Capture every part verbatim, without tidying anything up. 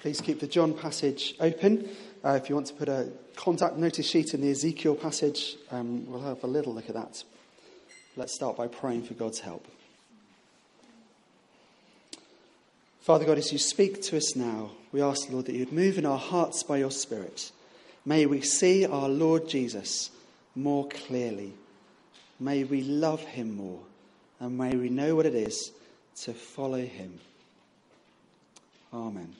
Please keep the John passage open. Uh, if you want to put a contact notice sheet in the Ezekiel passage, um, we'll have a little look at that. Let's start by praying for God's help. Father God, as you speak to us now, we ask, Lord, that you'd move in our hearts by your Spirit. May we see our Lord Jesus more clearly. May we love him more. And may we know what it is to follow him. Amen.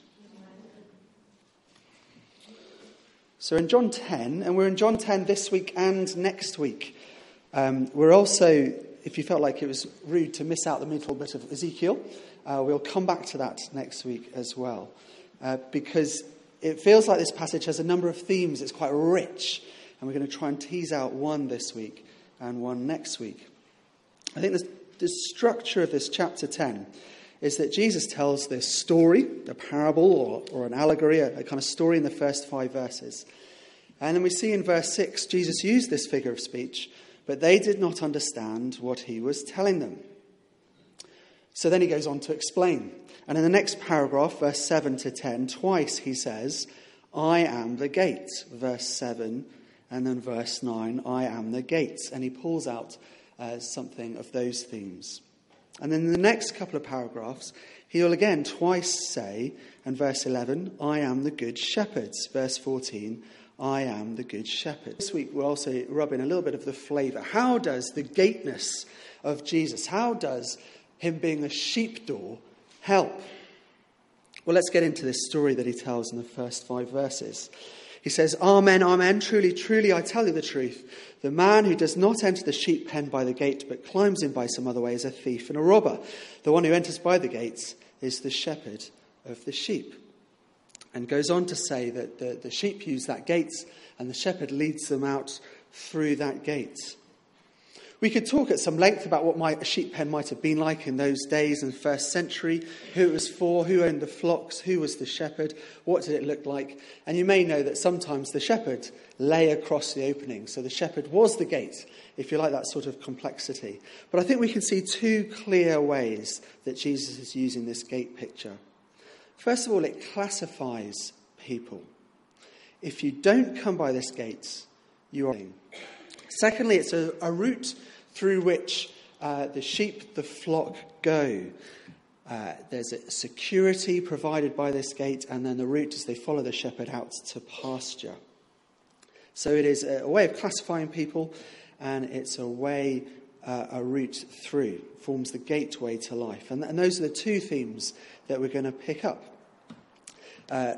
So in John ten, and we're in John ten this week and next week. Um, we're also, if you felt like it was rude to miss out the middle bit of Ezekiel, uh, we'll come back to that next week as well. Uh, because it feels like this passage has a number of themes. It's quite rich. And we're going to try and tease out one this week and one next week. I think the, the structure of this chapter ten is that Jesus tells this story, a parable or, or an allegory, a, a kind of story in the first five verses. And then we see in verse six, Jesus used this figure of speech, but they did not understand what he was telling them. So then he goes on to explain. And in the next paragraph, verse seven to ten, twice he says, I am the gate, verse seven, and then verse nine, I am the gate. And he pulls out uh, something of those themes. And then in the next couple of paragraphs, he will again twice say, in verse eleven, I am the good shepherd. Verse fourteen, I am the good shepherd. This week we'll also rub in a little bit of the flavour. How does the gateness of Jesus, how does him being a sheepdoor help? Well, let's get into this story that he tells in the first five verses. He says, Amen, amen, truly, truly, I tell you the truth. The man who does not enter the sheep pen by the gate, but climbs in by some other way, is a thief and a robber. The one who enters by the gates is the shepherd of the sheep. And goes on to say that the, the sheep use that gate, and the shepherd leads them out through that gate. We could talk at some length about what my, a sheep pen might have been like in those days in the first century, who it was for, who owned the flocks, who was the shepherd, what did it look like. And you may know that sometimes the shepherd lay across the opening. So the shepherd was the gate, if you like that sort of complexity. But I think we can see two clear ways that Jesus is using this gate picture. First of all, it classifies people. If you don't come by this gate, you are. Secondly, it's a, a route through which uh, the sheep, the flock, go. Uh, there's a security provided by this gate, and then the route as they follow the shepherd out to pasture. So it is a way of classifying people, and it's a way, uh, a route through, forms the gateway to life. And, and those are the two themes that we're going to pick up. Uh,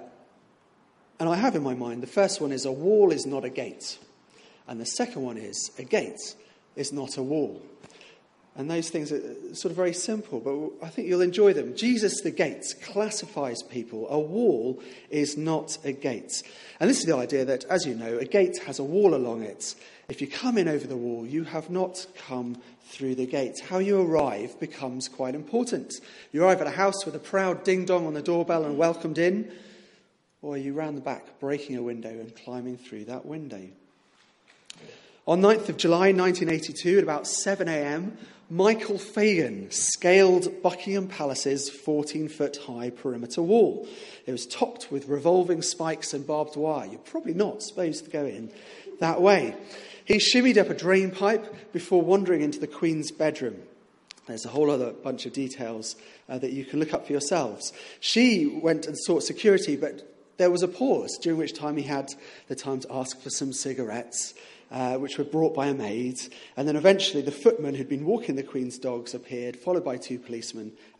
and I have in my mind, the first one is a wall is not a gate. And the second one is a gate is not a wall. And those things are sort of very simple, but I think you'll enjoy them. Jesus, the gate, classifies people. A wall is not a gate. And this is the idea that, as you know, a gate has a wall along it. If you come in over the wall, you have not come through the gate. How you arrive becomes quite important. You arrive at a house with a proud ding-dong on the doorbell and welcomed in, or are you round the back breaking a window and climbing through that window? On ninth of July nineteen eighty-two, at about seven a.m, Michael Fagan scaled Buckingham Palace's fourteen-foot-high perimeter wall. It was topped with revolving spikes and barbed wire. You're probably not supposed to go in that way. He shimmied up a drain pipe before wandering into the Queen's bedroom. There's a whole other bunch of details uh, that you can look up for yourselves. She went and sought security, but there was a pause, during which time he had the time to ask for some cigarettes, Uh, which were brought by a maid. And then eventually the footman who'd been walking the Queen's dogs appeared, followed by two policemen,